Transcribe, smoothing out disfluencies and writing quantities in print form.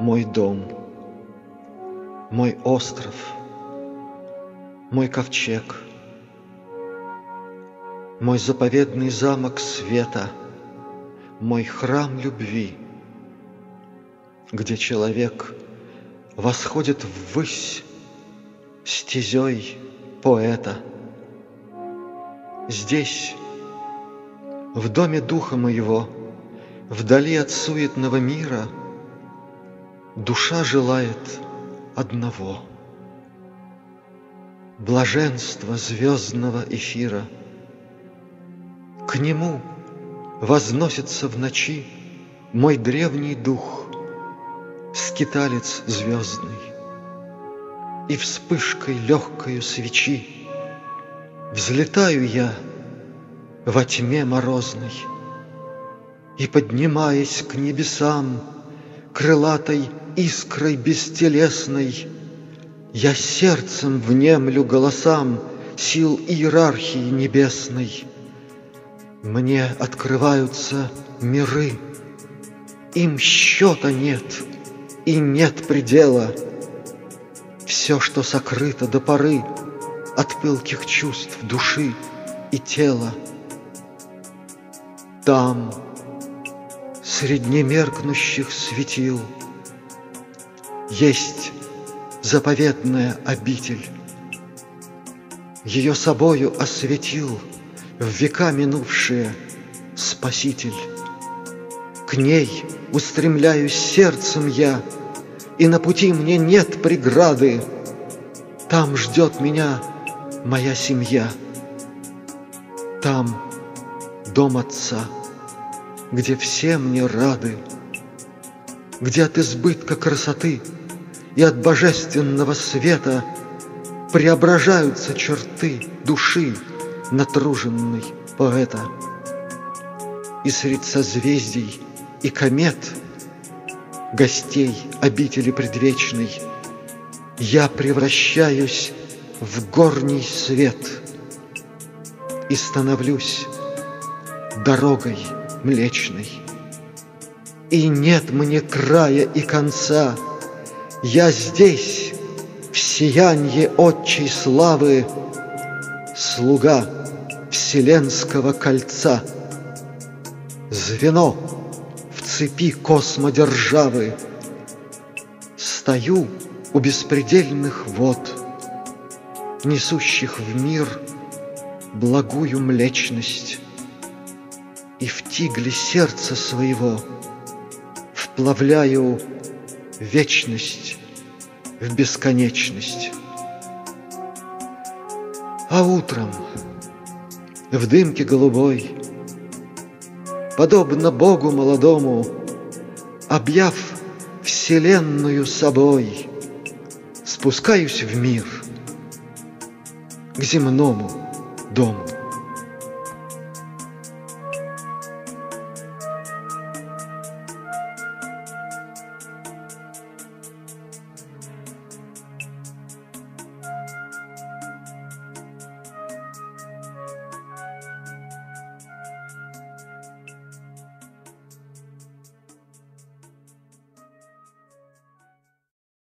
мой дом, мой остров, мой ковчег, мой заповедный замок света, мой храм любви, где человек восходит ввысь стезей поэта. Здесь, в доме духа моего, вдали от суетного мира, душа желает одного — блаженства звездного эфира. К нему возносится в ночи мой древний дух, скиталец звездный, и вспышкой легкою свечи взлетаю я во тьме морозной, и, поднимаясь к небесам, крылатой искрой бестелесной, я сердцем внемлю голосам сил иерархии небесной. Мне открываются миры, им счета нет и нет предела. Все, что сокрыто до поры от пылких чувств души и тела, там, средь меркнущих светил, есть заповедная обитель. Ее собою осветил в века минувшие Спаситель. К ней устремляюсь сердцем я, и на пути мне нет преграды. Там ждет меня моя семья, там дом Отца, где все мне рады, где от избытка красоты и от божественного света преображаются черты души натруженной поэта. И средь созвездий и комет, гостей обители предвечной, я превращаюсь в горний свет и становлюсь дорогой млечной. И нет мне края и конца, я здесь, в сиянье отчей славы, слуга вселенского кольца, звено в цепи космодержавы. Стою у беспредельных вод, несущих в мир благую млечность, и в тигле сердца своего вплавляю вечность в бесконечность. А утром в дымке голубой, подобно Богу молодому, объяв вселенную собой, спускаюсь в мир, к земному дому.